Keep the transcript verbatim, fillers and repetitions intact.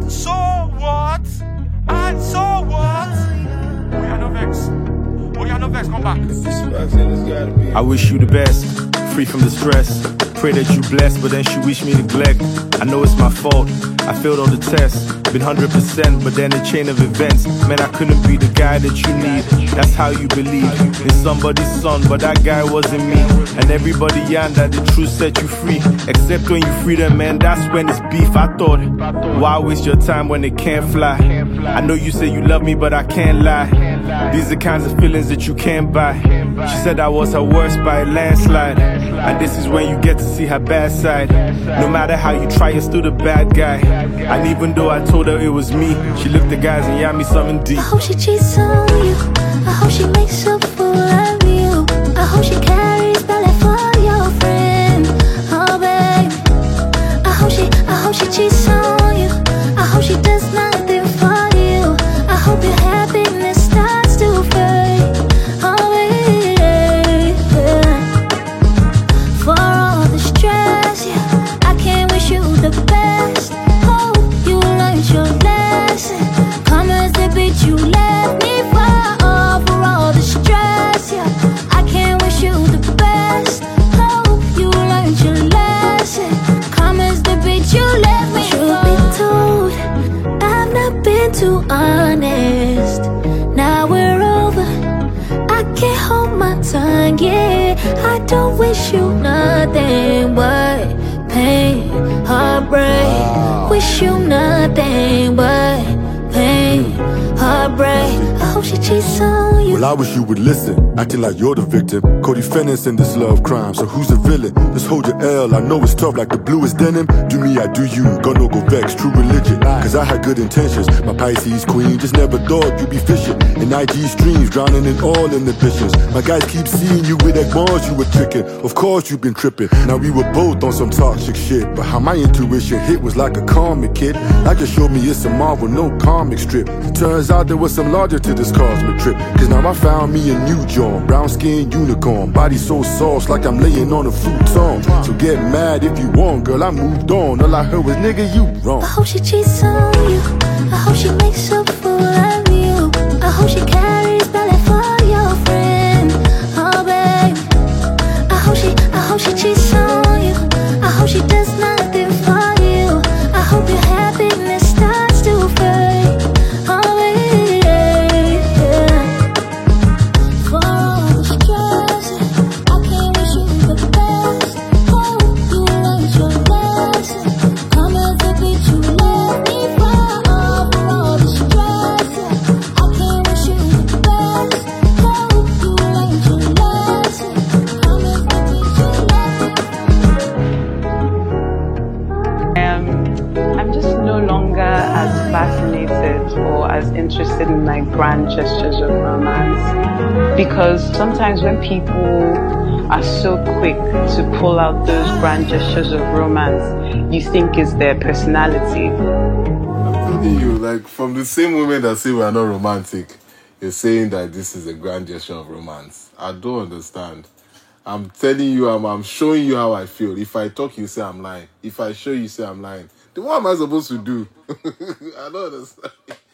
So what? And so what? Oh, yeah, no vex. Oh, yeah, no vex, come back. I wish you the best, free from the stress. Pray that you blessed, but then she wish me neglect. I know it's my fault, I failed all the tests. Been one hundred percent, but then a chain of events. Man, I couldn't be the guy that you need. That's how you believe in somebody's son, but that guy wasn't me. And everybody yarn that the truth set you free. Except when you free them, man, that's when it's beef. I thought, why waste your time when it can't fly? I know you say you love me, but I can't lie. These are the kinds of feelings that you can't buy. She said I was her worst by a landslide. And this is when you get to see her bad side. No matter how you try, you're still the bad guy. And even though I told her it was me, she looked at guys and yeah me something deep. I hope she cheats on you. I hope she makes a fool of you. I hope she carries belly for your friend. Oh babe, I hope she, I hope she cheats on you. I hope she does nothing for you. I hope your happiness starts to fade. Oh babe, for all the stress, yeah, I can't wish you the best. Hope you learned your lesson. Come as the bitch you left me for. Oh, for all the stress, yeah, I can't wish you the best. Hope you learned your lesson. Come as the bitch you left me for. Truth be told, I've not been too honest. Now we're over, I can't hold my tongue, yeah. I don't wish you nothing but pain, heartbreak. Wish you nothing but pain, heartbreak. I hope she cheats on you. Well, I wish you would listen, acting like you're the victim. Co-defendants in this love crime, so who's the villain? Just hold your L, I know it's tough like the bluest denim. Do me, I do you, gon' no go vex, true religion. Cause I had good intentions, my Pisces queen. Just never thought you'd be fishing in I G streams, drowning in all inhibitions. My guys keep seeing you with that bars you were tricking. Of course you've been tripping, now we were both on some toxic shit. But how my intuition hit was like a comic kid. That just showed me it's a Marvel, no comic strip. Turns out there was some logic to this cosmic trip. Cause now I found me a new John, brown skin unicorn, body so soft like I'm laying on a futon. So get mad if you want, girl, I moved on. All I heard was nigga, you wrong. I hope she cheats on you. I hope she makes a fool of you. I hope she carries belly for your friend. Oh babe, I hope she, I hope she cheats on you. I hope she does nothing for you. I hope your happiness starts to fade. Oh babe, for all the stress, I can't wish you the best. Hope you learned your lesson. Come as the bitch you left me for. Oh, for all the stress, I can't wish you the best. Hope you learned your lesson. Come as the bitch you left me for. Um, I'm just no longer as fascinated or as interested in like grand gestures of romance, because sometimes when people are so quick to pull out those grand gestures of romance, you think it's their personality. I'm telling you, like from the same moment that say we are not romantic, you're saying that this is a grand gesture of romance. I don't understand. I'm telling you, I'm, I'm showing you how I feel. If I talk, you say I'm lying. If I show you, say I'm lying. Then what am I supposed to do? I don't understand.